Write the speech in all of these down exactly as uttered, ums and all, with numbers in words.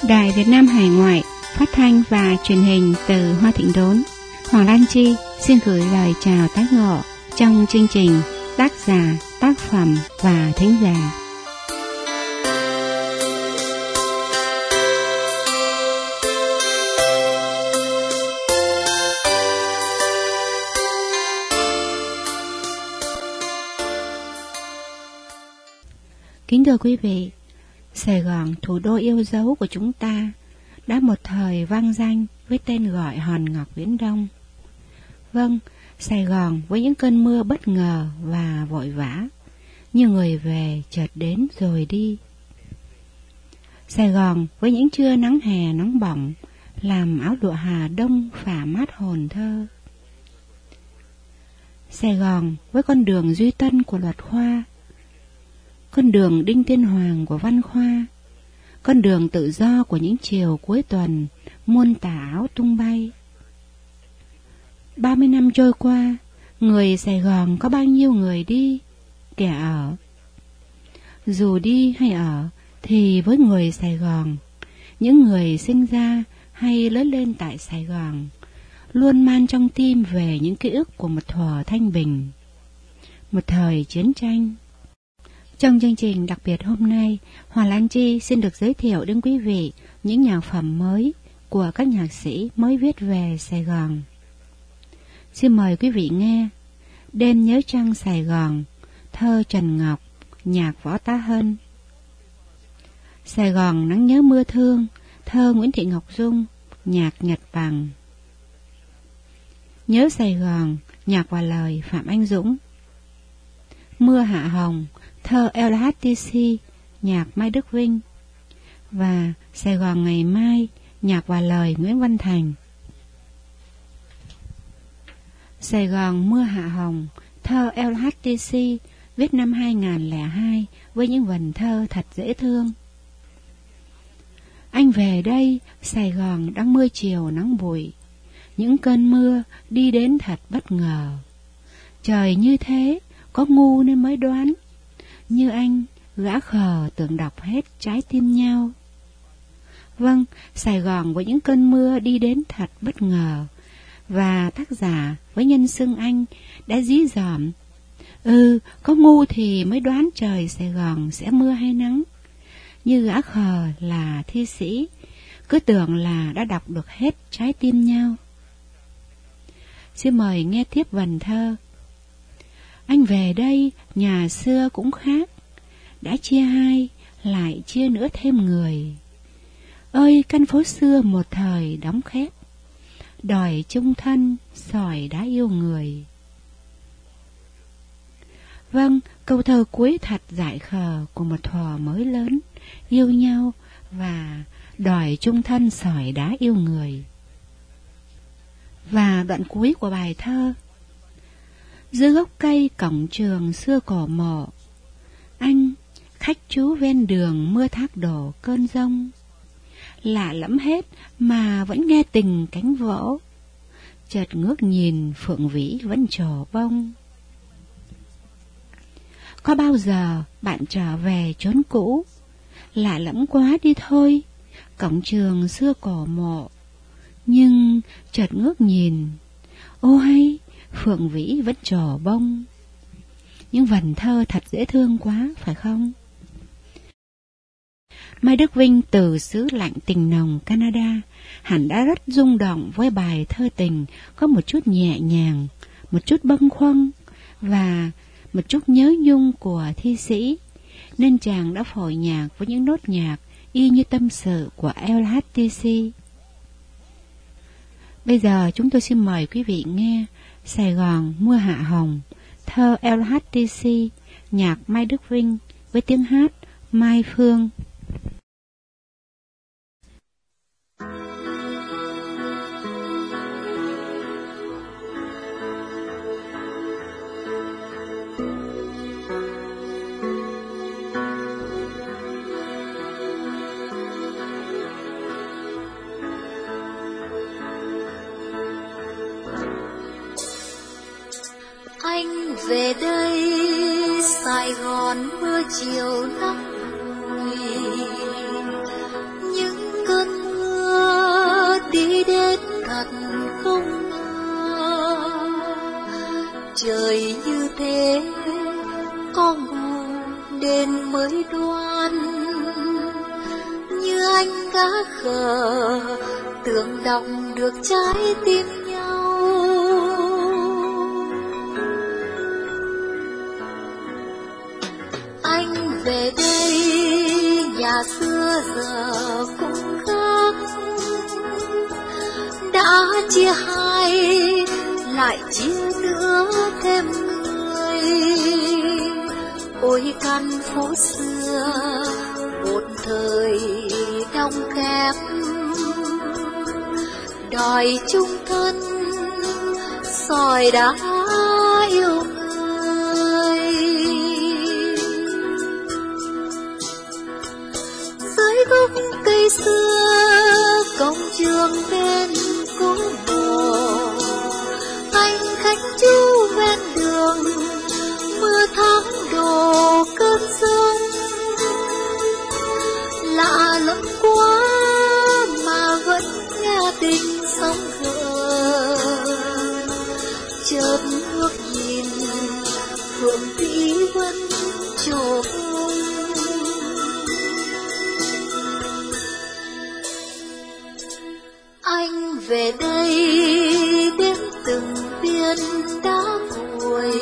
Đài Việt Nam Hải Ngoại phát thanh và truyền hình từ Hoa Thịnh Đốn. Hoàng Lan Chi xin gửi lời chào tái ngộ trong chương trình Tác giả, tác phẩm và thính giả. Kính thưa quý vị, Sài Gòn, thủ đô yêu dấu của chúng ta, đã một thời vang danh với tên gọi Hòn Ngọc Viễn Đông. Vâng, Sài Gòn với những cơn mưa bất ngờ và vội vã, như người về chợt đến rồi đi. Sài Gòn với những trưa nắng hè nóng bỏng, làm áo lụa Hà Đông phả mát hồn thơ. Sài Gòn với con đường duy tân của luật khoa, con đường Đinh Tiên Hoàng của văn khoa, con đường tự do của những chiều cuối tuần, muôn tà áo tung bay. Ba mươi năm trôi qua, người Sài Gòn có bao nhiêu người đi, kẻ ở. Dù đi hay ở, thì với người Sài Gòn, những người sinh ra hay lớn lên tại Sài Gòn, luôn mang trong tim về những ký ức của một thuở thanh bình, một thời chiến tranh. Trong chương trình đặc biệt hôm nay, Hoàng Lan Chi xin được giới thiệu đến quý vị những nhạc phẩm mới của các nhạc sĩ mới viết về Sài Gòn. Xin mời quý vị nghe Đêm Nhớ Trăng Sài Gòn, thơ Trần Ngọc, nhạc Võ Tá Hân. Sài Gòn Nắng Nhớ Mưa Thương, thơ Nguyễn Thị Ngọc Dung, nhạc Nhật Bằng. Nhớ Sài Gòn, nhạc và lời Phạm Anh Dũng. Mưa Hạ Hồng, thơ lờ hát tê xê, nhạc Mai Đức Vinh. Và Sài Gòn Ngày Mai, nhạc và lời Nguyễn Văn Thành. Sài Gòn Mưa Hạ Hồng, thơ lờ hát tê xê, viết năm hai không không hai với những vần thơ thật dễ thương. Anh về đây, Sài Gòn đang mưa chiều nắng bụi, những cơn mưa đi đến thật bất ngờ. Trời như thế, có ngu nên mới đoán, như anh, gã khờ tưởng đọc hết trái tim nhau. Vâng, Sài Gòn với những cơn mưa đi đến thật bất ngờ, và tác giả với nhân xưng anh đã dí dỏm. Ừ, có ngu thì mới đoán trời Sài Gòn sẽ mưa hay nắng. Như gã khờ là thi sĩ, cứ tưởng là đã đọc được hết trái tim nhau. Xin mời nghe tiếp vần thơ. Anh về đây, nhà xưa cũng khác, đã chia hai, lại chia nữa thêm người. Ơi căn phố xưa một thời đóng khép, đòi chung thân, sỏi đã yêu người. Vâng, câu thơ cuối thật dại khờ của một thuở mới lớn, yêu nhau và đòi chung thân sỏi đá yêu người. Và đoạn cuối của bài thơ. Dưới gốc cây cổng trường xưa cổ mộ, anh, khách chú ven đường mưa thác đổ cơn giông. Lạ lẫm hết mà vẫn nghe tình cánh vỗ, chợt ngước nhìn phượng vĩ vẫn trổ bông. Có bao giờ bạn trở về chốn cũ, lạ lẫm quá đi thôi, cổng trường xưa cổ mộ, nhưng chợt ngước nhìn, ô hay, phượng vĩ vẫn trổ bông. Những vần thơ thật dễ thương quá, phải không? Mai Đức Vinh từ xứ lạnh tình nồng Canada hẳn đã rất rung động với bài thơ tình có một chút nhẹ nhàng, một chút bâng khuâng và một chút nhớ nhung của thi sĩ, nên chàng đã phối nhạc với những nốt nhạc y như tâm sự của lờ hát tê xê. Bây giờ chúng tôi xin mời quý vị nghe Sài Gòn Mưa Hạ Hồng, thơ lờ hát tê xê, nhạc Mai Đức Vinh với tiếng hát Mai Phương. Anh về đây, Sài Gòn mưa chiều nắng bụi, những cơn trời như thế, có ngủ đến mới đoán. Như anh gã khờ, tưởng đọng được trái tim nhau. Anh về đây, nhà xưa giờ cũng khác. Đã chia hai, lại chia nữa thêm người. Ôi căn phố xưa, một thời đông khép, đòi chung thân, sỏi đá yêu người. Dưới gốc cây xưa, cổng trường bên cố mùa, anh khách chú ven đường, mưa tháng đổ cơn sông. Lạ lắm quá mà vẫn nghe tình sóng gợn. Chợt ngước nhìn Phượng Vĩ vẫn trổ bông. Anh về đây đến từng viên đá vùi,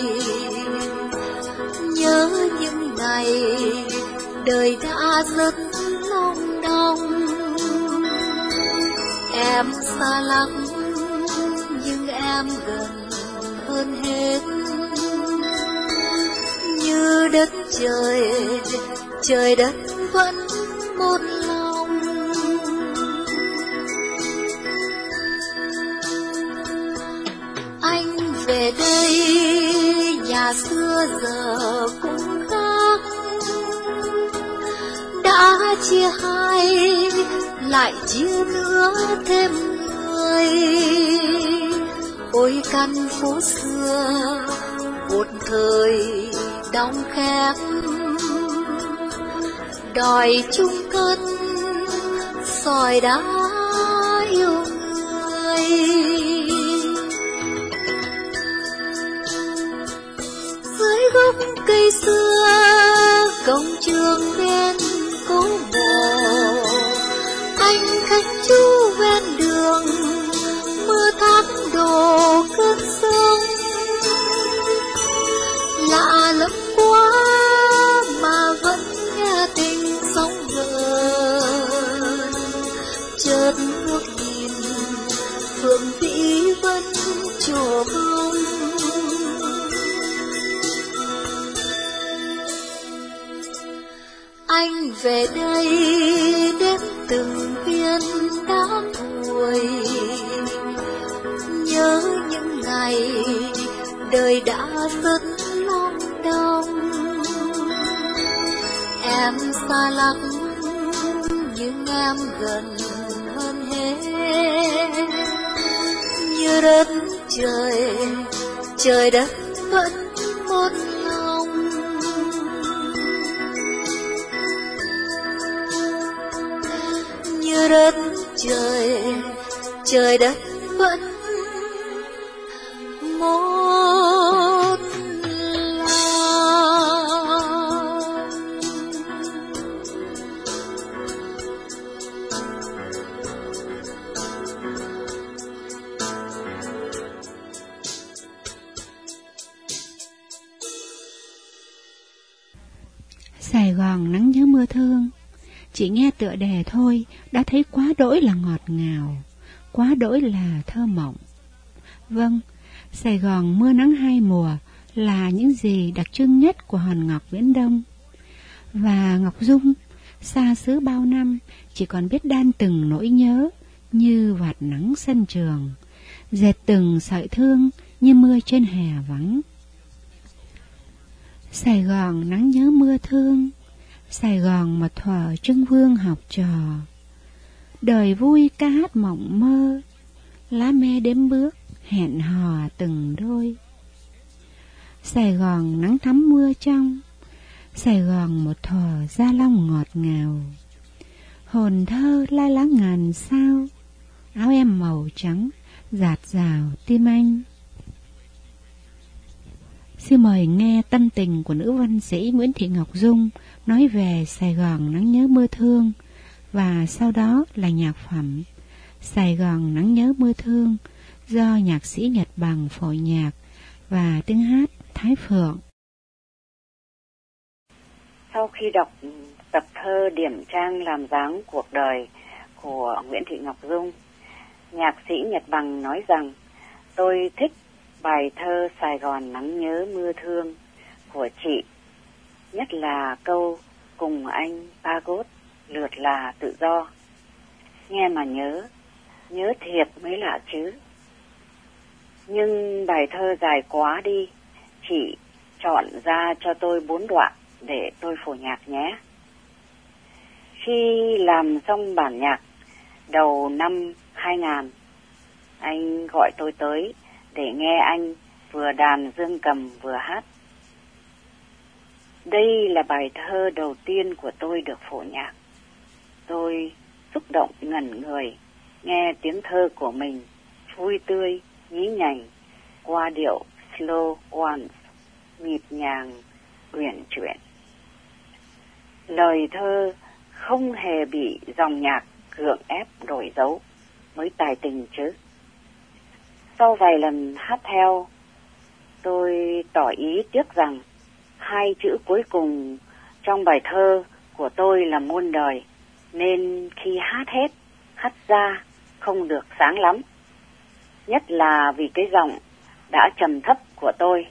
nhớ những ngày đời đã rất long đong. Em xa lắm nhưng em gần hơn hết, như đất trời, trời đất vẫn một lòng. Anh về đây, nhà xưa giờ cũng khác. Đã chia hai, lại chia nữa thêm người. Ôi căn phố xưa, một thời đóng khép, đòi chung thân, sỏi đá yêu người. Dưới gốc cây xưa, cổng trường bên cố mồ, anh khách chú ven đường, mưa tháng đổ cơn sông. Lạ lắm quá mà vẫn nghe tình sóng gợn. Chợt ngước nhìn Phượng Vĩ vẫn trổ bông. Anh về đây đến từng viên đá vùi, nhớ những ngày đời đã rất long đong. Em xa lắm nhưng em gần hơn hết, như đất trời, trời đất vẫn một lòng. Như đất trời, trời đất vẫn một lòng. Sài Gòn nắng nhớ mưa thương, chỉ nghe tựa đề thôi đã thấy quá đỗi là ngọt ngào, quá đỗi là thơ mộng. Vâng, Sài Gòn mưa nắng hai mùa là những gì đặc trưng nhất của hòn ngọc Viễn Đông. Và Ngọc Dung, xa xứ bao năm, chỉ còn biết đan từng nỗi nhớ như vạt nắng sân trường, dệt từng sợi thương như mưa trên hè vắng. Sài Gòn nắng nhớ mưa thương, Sài Gòn một thuở Trưng Vương học trò. Đời vui ca hát mộng mơ, lá me đếm bước hẹn hò từng đôi. Sài Gòn nắng thắm mưa trong, Sài Gòn một thuở Gia Long ngọt ngào. Hồn thơ lai lá ngàn sao, áo em màu trắng dạt dào tim anh. Xin mời nghe tâm tình của nữ văn sĩ Nguyễn Thị Ngọc Dung nói về Sài Gòn nắng nhớ mưa thương, và sau đó là nhạc phẩm Sài Gòn nắng nhớ mưa thương do nhạc sĩ Nhật Bằng phối nhạc và tiếng hát Thái Phượng. Sau khi đọc tập thơ điểm trang làm dáng cuộc đời của Nguyễn Thị Ngọc Dung, nhạc sĩ Nhật Bằng nói rằng tôi thích bài thơ Sài Gòn nắng nhớ mưa thương của chị, nhất là câu cùng anh Pagot lượt là tự do. Nghe mà nhớ, nhớ thiệt mới lạ chứ. Nhưng bài thơ dài quá đi, chị chọn ra cho tôi bốn đoạn để tôi phổ nhạc nhé. Khi làm xong bản nhạc đầu năm hai nghìn, anh gọi tôi tới để nghe anh vừa đàn dương cầm vừa hát. Đây là bài thơ đầu tiên của tôi được phổ nhạc. Tôi xúc động ngẩn người nghe tiếng thơ của mình vui tươi, nhí nhảnh qua điệu slow once, nhịp nhàng, uyển chuyển. Lời thơ không hề bị dòng nhạc gượng ép đổi dấu mới tài tình chứ. Sau vài lần hát theo, tôi tỏ ý tiếc rằng hai chữ cuối cùng trong bài thơ của tôi là muôn đời, nên khi hát hết, hát ra không được sáng lắm. Nhất là vì cái giọng đã trầm thấp của tôi.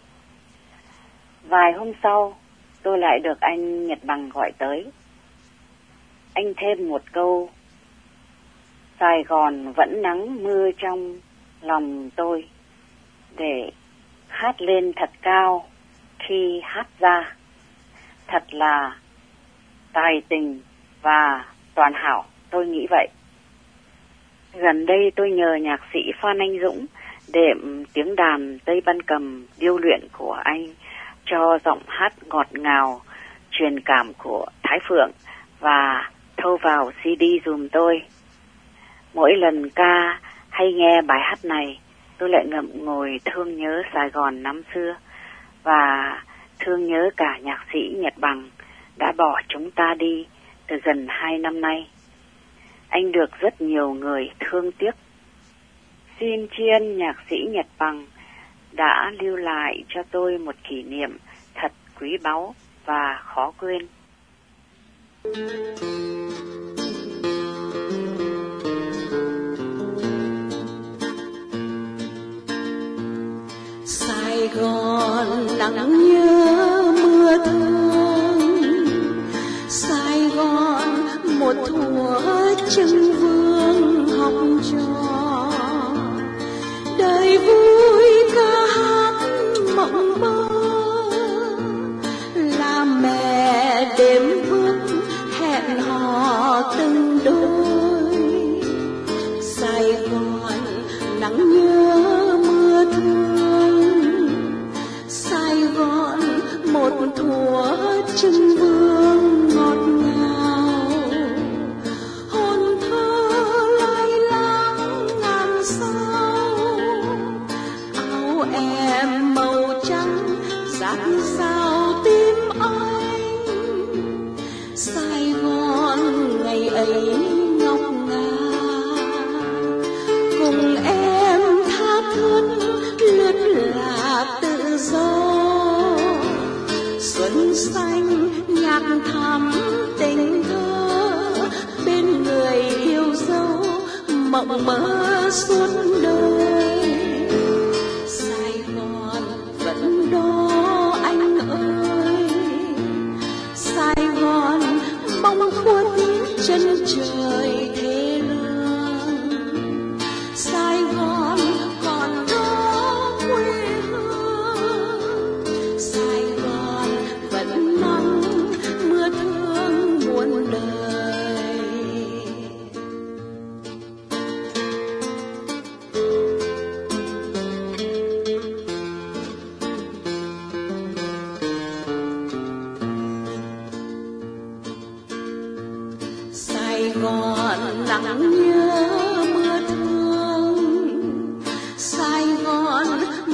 Vài hôm sau, tôi lại được anh Nhật Bằng gọi tới. Anh thêm một câu: Sài Gòn vẫn nắng mưa trong lòng tôi, để hát lên thật cao khi hát ra. Thật là tài tình và toàn hảo, tôi nghĩ vậy. Gần đây tôi nhờ nhạc sĩ Phan Anh Dũng đệm tiếng đàn Tây Ban Cầm điêu luyện của anh cho giọng hát ngọt ngào, truyền cảm của Thái Phượng và thâu vào xê đê dùm tôi. Mỗi lần ca hay nghe bài hát này, tôi lại ngậm ngùi thương nhớ Sài Gòn năm xưa và thương nhớ cả nhạc sĩ Nhật Bằng đã bỏ chúng ta đi từ gần hai năm nay. Anh được rất nhiều người thương tiếc. Xin tri ân nhạc sĩ Nhật Bằng đã lưu lại cho tôi một kỷ niệm thật quý báu và khó quên. Sài Gòn nắng nhớ mưa thương, Sài Gòn một thuở trưng vương học trò, đời vui ca hát mộng mơ, là mẹ đêm bước hẹn hò từng đôi. Sài Gòn nắng nhớ mưa thương, Sài Gòn một thuở trưng vương ngọt ngào, hồn thơ lai láng ngàn sao, áo em màu trắng dạt dào tim anh. Sài Gòn ngày ấy ngọc ngà, cùng em tha thướt lướt lạc tự do. Xuân xanh nhạc thắm tình thơ, bên người yêu dấu mộng mơ suốt đời. Sài Gòn vẫn đó anh ơi,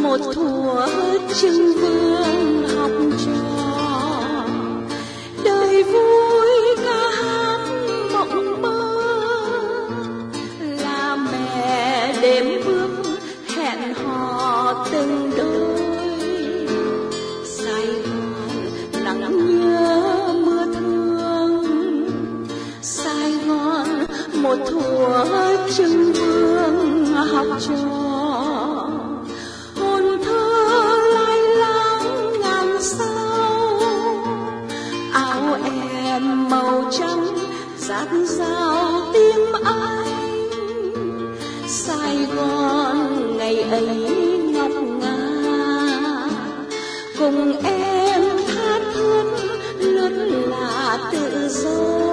một thuở trưng vương học trò, đời vui ca hát mộng mơ, là mẹ đêm bước hẹn hò từng đôi. Sài Gòn nắng nhớ mưa thương, Sài Gòn một thuở trưng vương học trò, hồn thơ lai láng ngàn sao, áo em màu trắng dạt dào tim anh. Sài Gòn ngày ấy ngọc ngà, cùng em tha thiết lướt là tự do.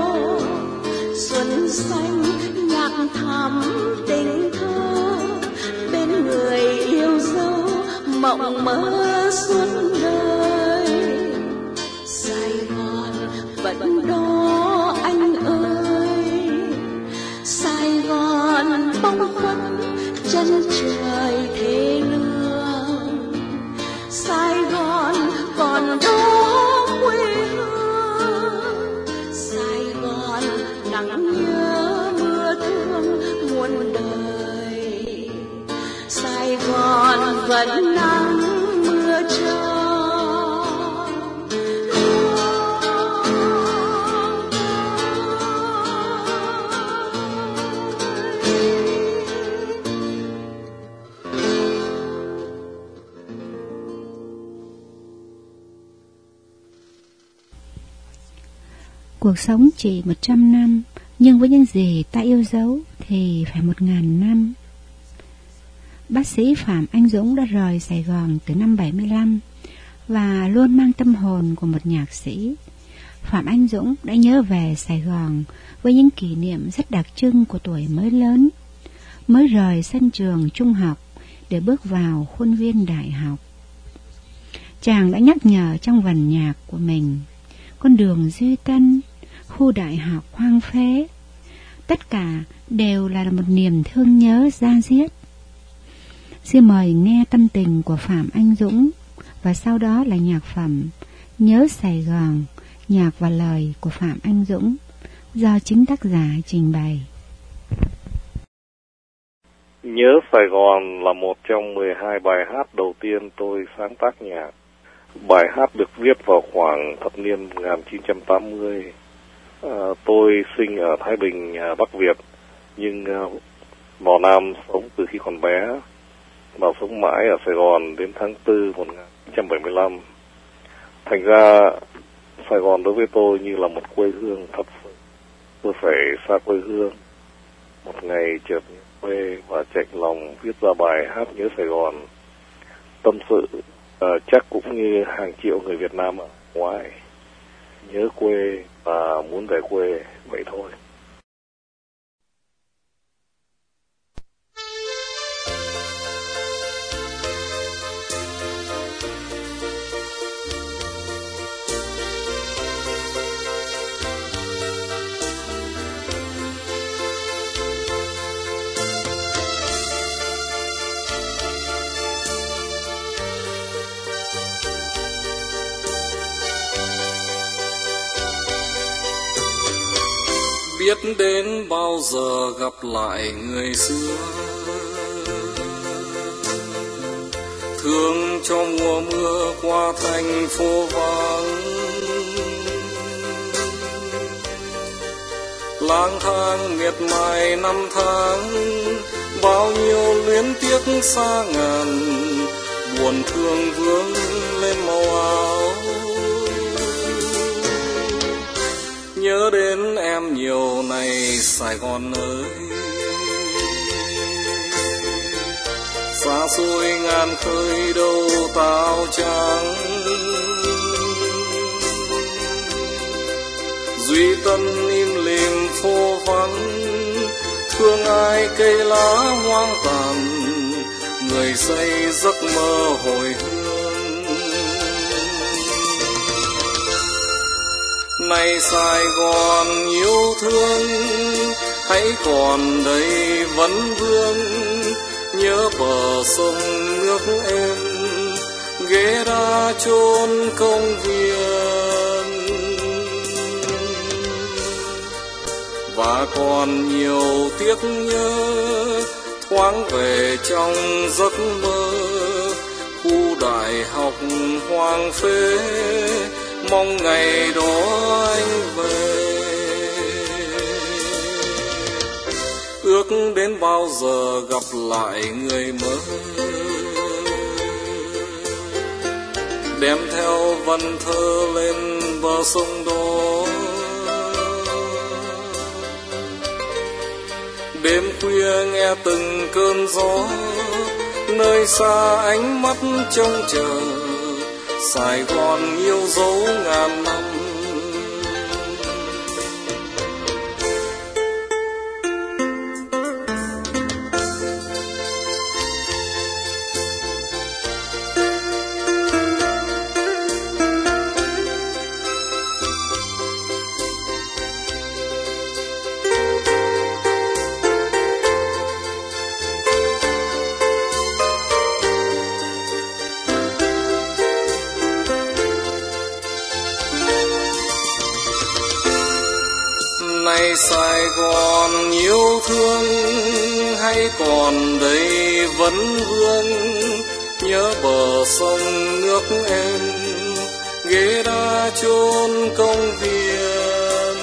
Xuân xanh nhạc thắm tình thơ, bên người yêu dấu mộng mơ suốt đời. Sài Gòn vẫn đó anh ơi, Sài Gòn bóng khuất chân trời thế lương. Sài Gòn còn đó quê hương, Sài Gòn nắng nhớ mưa thương muôn đời. Sài Gòn vẫn nắng mưa cho. Cuộc sống chỉ một trăm năm, nhưng với những gì ta yêu dấu thì phải một ngàn năm. Bác sĩ Phạm Anh Dũng đã rời Sài Gòn từ năm bảy mươi lăm và luôn mang tâm hồn của một nhạc sĩ. Phạm Anh Dũng đã nhớ về Sài Gòn với những kỷ niệm rất đặc trưng của tuổi mới lớn, mới rời sân trường trung học để bước vào khuôn viên đại học. Chàng đã nhắc nhở trong vần nhạc của mình: con đường Duy Tân, khu đại học hoang phế, tất cả đều là một niềm thương nhớ da diết. Xin mời nghe tâm tình của Phạm Anh Dũng, và sau đó là nhạc phẩm Nhớ Sài Gòn, nhạc và lời của Phạm Anh Dũng, do chính tác giả trình bày. Nhớ Sài Gòn là một trong mười hai bài hát đầu tiên tôi sáng tác nhạc. Bài hát được viết vào khoảng thập niên một nghìn chín trăm tám mươi. À, tôi sinh ở Thái Bình, Bắc Việt, nhưng uh, vào Nam sống từ khi còn bé, và sống mãi ở Sài Gòn đến tháng tư một nghìn chín trăm bảy mươi lăm. Thành ra Sài Gòn đối với tôi như là một quê hương thật sự. Tôi phải xa quê hương. Một ngày chợt nhớ quê và chạy lòng viết ra bài hát Nhớ Sài Gòn. Tâm sự uh, chắc cũng như hàng triệu người Việt Nam ở ngoài, nhớ quê và muốn về quê vậy thôi. Biết đến bao giờ gặp lại người xưa, thương cho mùa mưa qua thành phố vắng, lang thang miệt mài năm tháng, bao nhiêu luyến tiếc xa ngàn, buồn thương vương lên màu áo. Nhớ đến em nhiều này Sài Gòn ơi, xa xôi ngàn khơi đâu tao trắng. Duy Tân im lìm phố vắng, thương ai cây lá hoang tàn, người xây giấc mơ hồi hương. Này Sài Gòn yêu thương, hãy còn đây vấn vương, nhớ bờ sông nước em, ghé đá chốn công viên. Và còn nhiều tiếc nhớ thoáng về trong giấc mơ, khu đại học hoang phế, mong ngày đó anh về. Ước đến bao giờ gặp lại người mới, đem theo vần thơ lên bờ sông đó. Đêm khuya nghe từng cơn gió, nơi xa ánh mắt trông chờ, Sài Gòn yêu dấu ngàn năm. Này Sài Gòn yêu thương, hay còn đây vẫn vương, nhớ bờ sông nước em, ghế đá chốn công viên.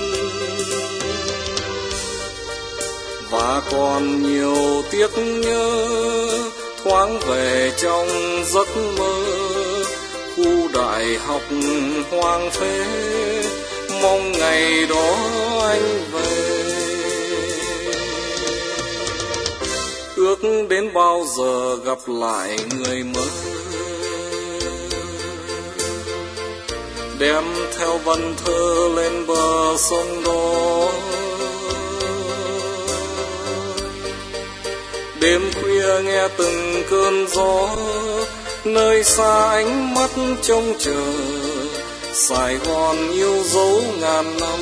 Và còn nhiều tiếc nhớ thoáng về trong giấc mơ, khu đại học hoang phế, mong ngày đó anh về. Ước đến bao giờ gặp lại người mới, đem theo vần thơ lên bờ sông đó. Đêm khuya nghe từng cơn gió, nơi xa ánh mắt trông chờ, Sài Gòn yêu dấu ngàn năm.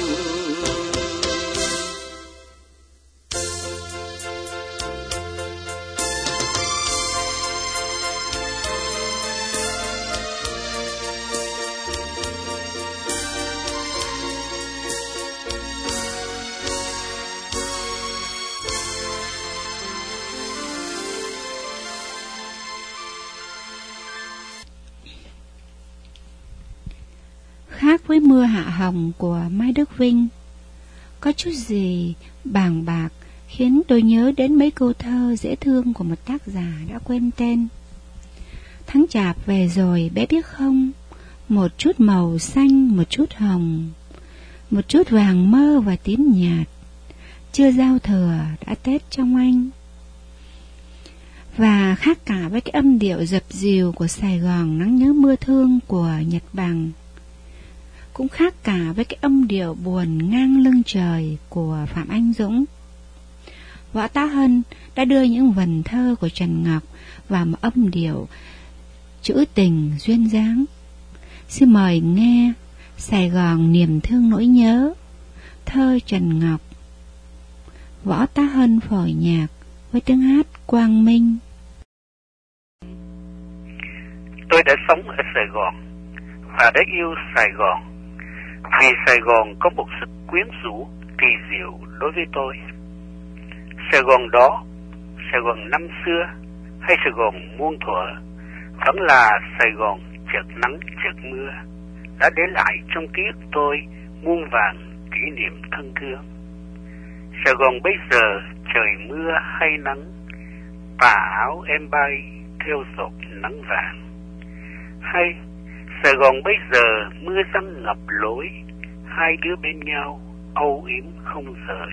Khác với Mưa Hạ Hồng của Mai Đức Vinh, có chút gì bàng bạc khiến tôi nhớ đến mấy câu thơ dễ thương của một tác giả đã quên tên. Tháng chạp về rồi bé biết không, một chút màu xanh, một chút hồng, một chút vàng mơ và tím nhạt, chưa giao thừa đã Tết trong anh. Và khác cả với cái âm điệu dập dìu của Sài Gòn nắng nhớ mưa thương của Nhật Bằng, cũng khác cả với cái âm điệu buồn ngang lưng trời của Phạm Anh Dũng. Võ Tá Hân đã đưa những vần thơ của Trần Ngọc vào một âm điệu trữ tình duyên dáng. Xin mời nghe Sài Gòn niềm thương nỗi nhớ, thơ Trần Ngọc, Võ Tá Hân phối nhạc với tiếng hát Quang Minh. Tôi đã sống ở Sài Gòn và đã yêu Sài Gòn, vì Sài Gòn có một sự quyến rũ kỳ diệu đối với tôi. Sài Gòn đó, Sài Gòn năm xưa hay Sài Gòn muôn thuở, vẫn là Sài Gòn chợt nắng chợt mưa, đã để lại trong ký ức tôi muôn vàn kỷ niệm thân thương. Sài Gòn bây giờ trời mưa hay nắng, tà áo em bay theo giọt nắng vàng. Hay Sài Gòn bây giờ mưa răng ngập lối, hai đứa bên nhau âu yếm không rời.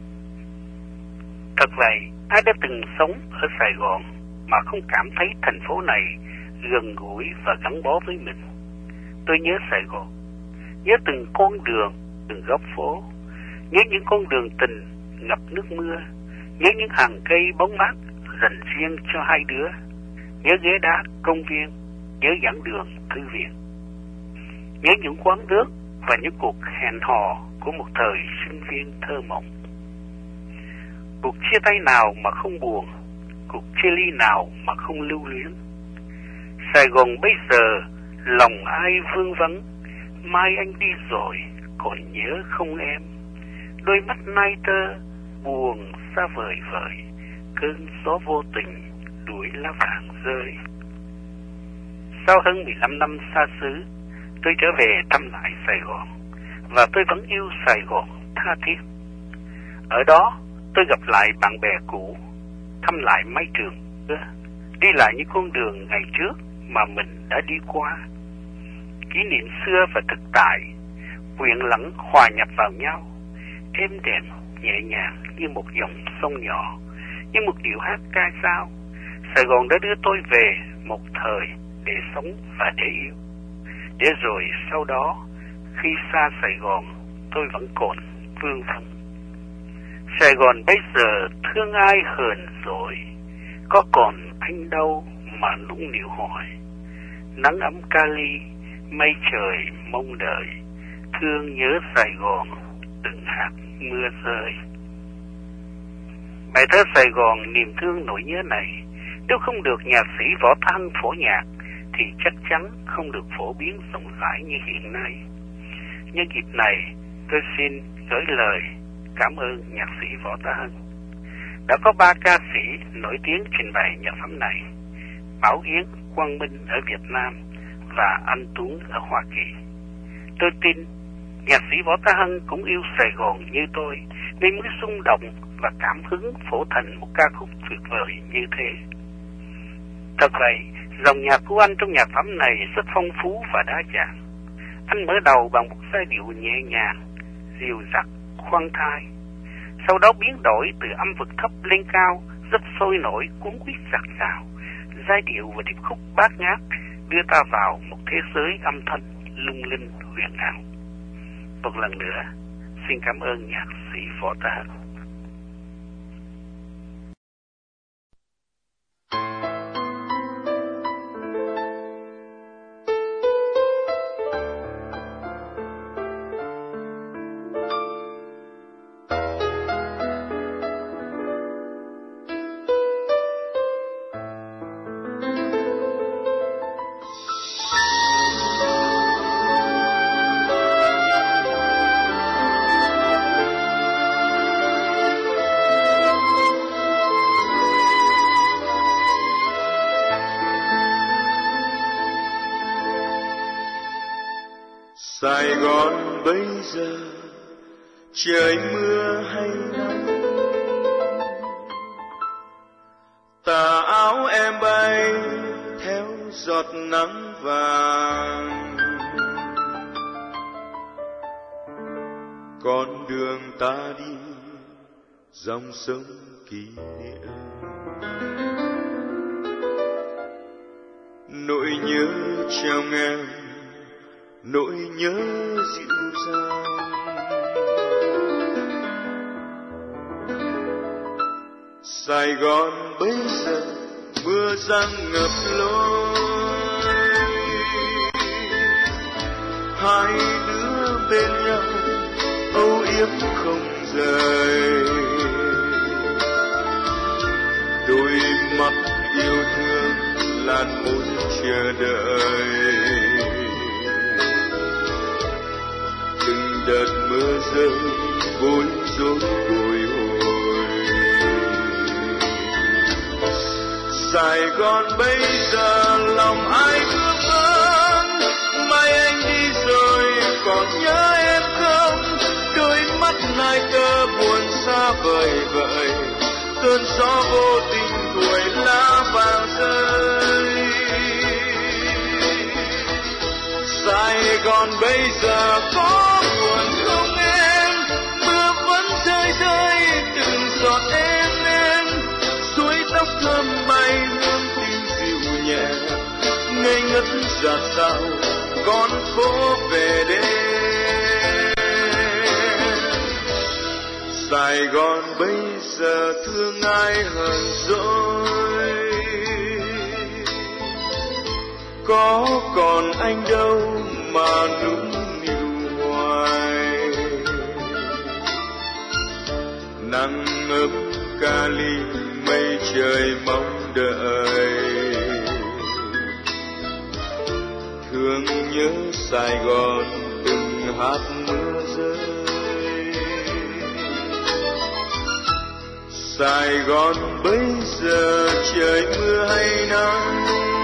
Thật vậy, ai đã từng sống ở Sài Gòn mà không cảm thấy thành phố này gần gũi và gắn bó với mình? Tôi nhớ Sài Gòn, nhớ từng con đường, từng góc phố, nhớ những con đường tình ngập nước mưa, nhớ những hàng cây bóng mát dành riêng cho hai đứa, nhớ ghế đá công viên, nhớ giảng đường thư viện, nhớ những quán nước và những cuộc hẹn hò của một thời sinh viên thơ mộng. Cuộc chia tay nào mà không buồn, cuộc chia ly nào mà không lưu luyến. Sài Gòn bây giờ lòng ai vương vấn, mai anh đi rồi còn nhớ không em? Đôi mắt nai tơ buồn xa vời vời, cơn gió vô tình đuổi lá vàng rơi. Sau hơn mười lăm năm xa xứ, tôi trở về thăm lại Sài Gòn, và tôi vẫn yêu Sài Gòn tha thiết. Ở đó tôi gặp lại bạn bè cũ, thăm lại mái trường, đi lại những con đường ngày trước mà mình đã đi qua. Kỷ niệm xưa và thực tại quyện lẫn hòa nhập vào nhau, êm đềm nhẹ nhàng như một dòng sông nhỏ, như một điệu hát ca dao. Sài Gòn đã đưa tôi về một thời để sống và để yêu. Để rồi sau đó, khi xa Sài Gòn, tôi vẫn còn vương vấn. Sài Gòn bây giờ thương ai hờn rồi, có còn anh đâu mà nũng nịu hỏi. Nắng ấm Cali, mây trời mong đợi, thương nhớ Sài Gòn từng hạt mưa rơi. Bài thơ Sài Gòn niềm thương nỗi nhớ này, nếu không được nhạc sĩ Võ Tha phổ nhạc thì chắc chắn không được phổ biến rộng rãi như hiện nay. Nhân dịp này, tôi xin gửi lời cảm ơn nhạc sĩ Võ Tha. Đã có ba ca sĩ nổi tiếng trình bày nhạc phẩm này: Bảo Yến, Quang Minh ở Việt Nam và Anh Tuấn ở Hoa Kỳ. Tôi tin nhạc sĩ Võ Tha Hân cũng yêu Sài Gòn như tôi, nên mới xung động và cảm hứng phổ thành một ca khúc tuyệt vời như thế. Thật vậy, dòng nhạc của anh trong nhạc phẩm này rất phong phú và đa dạng. Anh mở đầu bằng một giai điệu nhẹ nhàng, dịu dắt, khoan thai. Sau đó biến đổi từ âm vực thấp lên cao, rất sôi nổi, cuốn quýt giặt rào. Giai điệu và điệp khúc bát ngát đưa ta vào một thế giới âm thanh lung linh huyền ảo. Một lần nữa, xin cảm ơn nhạc sĩ Võ Tha. Sài Gòn bây giờ trời mưa hay nắng, tà áo em bay theo giọt nắng vàng. Con đường ta đi dòng sông kỷ niệm, nỗi nhớ trong em, nỗi nhớ dịu dàng. Sài Gòn bây giờ mưa giăng ngập lối, hai đứa bên nhau âu yếm không rời. Đôi mắt yêu thương làn môi chờ đợi, từng đợt mưa rơi bối rối bồi hồi. Sài Gòn bây giờ lòng ai ước mơ, mai anh đi rồi còn nhớ em không? Đôi mắt nai tơ buồn xa vời vợi, cơn gió vô tình đuổi lá vàng rơi. Sài Gòn bây giờ có buồn không em? Mưa vẫn rơi rơi từng giọt êm êm, suối tóc thơm bay hương tình dịu nhẹ, ngây ngất giạt rào con phố về đêm. Sài Gòn bây giờ thương ai hờn dỗi, có còn anh đâu mà nũng nịu hoài. Nắng ấm Cali, mây trời mong đợi. Thương nhớ Sài Gòn từng hạt mưa rơi. Sài Gòn bây giờ trời mưa hay nắng,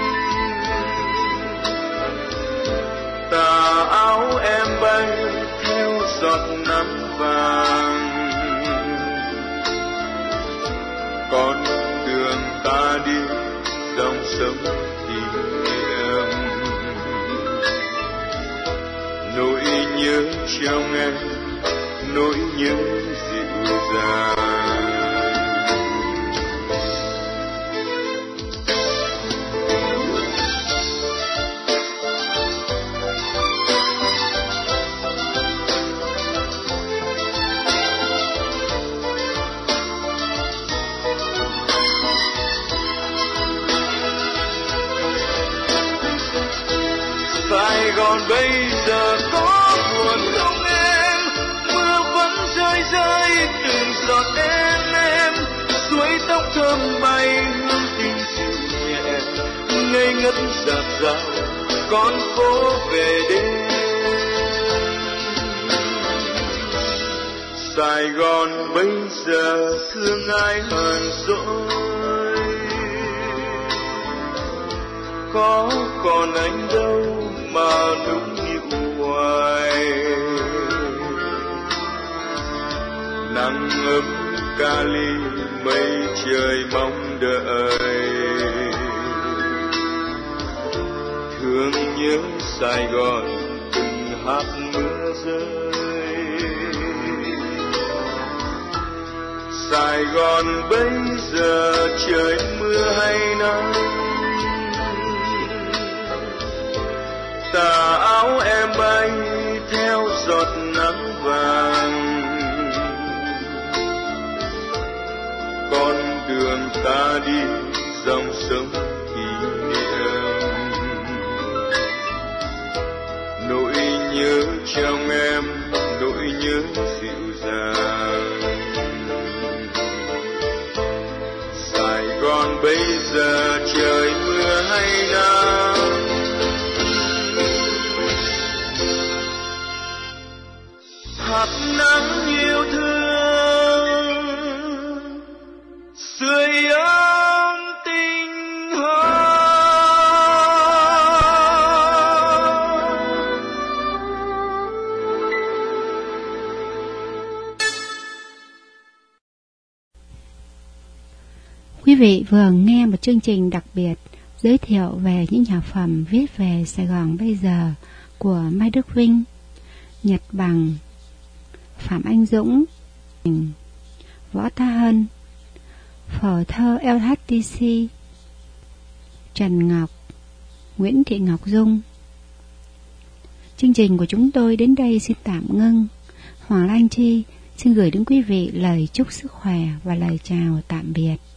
tà áo em bay theo giọt nắng vàng. Con đường ta đi dòng sông kỷ niệm, nỗi nhớ trong em, nỗi nhớ dịu dàng. Sài Gòn bây giờ có buồn không em? Mưa vẫn rơi rơi từng giọt em em. Suối tóc thơm bay hương tình dịu nhẹ, ngây ngất dạt dào con phố về đêm. Sài Gòn bây giờ thương ai hờn dỗi, khó còn anh đâu mà nũng nịu hoài. Nắng ấm Cali mây trời mong đợi. Thương nhớ Sài Gòn từng hạt mưa rơi. Sài Gòn bây giờ trời mưa hay nắng, tà áo em bay theo giọt nắng vàng. Con đường ta đi dòng sông kỷ niệm, nỗi nhớ trong em, nỗi nhớ dịu dàng. Sài Gòn bây giờ trời mưa hay nắng, hạt nắng yêu thương sưởi ấm tình hồn. Quý vị vừa nghe một chương trình đặc biệt giới thiệu về những nhạc phẩm viết về Sài Gòn bây giờ của Mai Đức Vinh, Nhật Bằng, Phạm Anh Dũng, Võ Tha Hân, phở thơ lờ hát tê xê, Trần Ngọc, Nguyễn Thị Ngọc Dung. Chương trình của chúng tôi đến đây xin tạm ngưng. Hoàng Lan Chi xin gửi đến quý vị lời chúc sức khỏe và lời chào tạm biệt.